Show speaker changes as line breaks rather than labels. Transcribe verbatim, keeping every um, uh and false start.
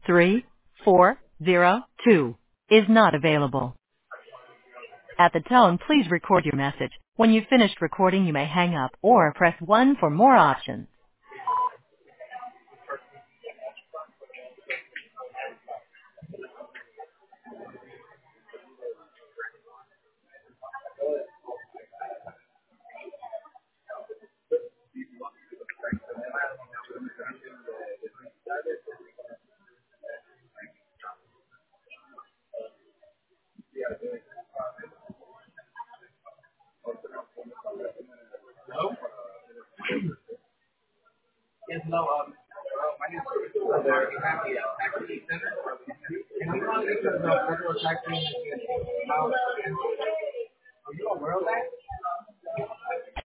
three four zero two is not available. At the tone, please record your message. When you've finished recording, you may hang up or press one for more options.
Yes, no, um, uh, my name is Chris. So there we have the uh, taxi center. And we want to get to the federal taxi house. Are you aware of that?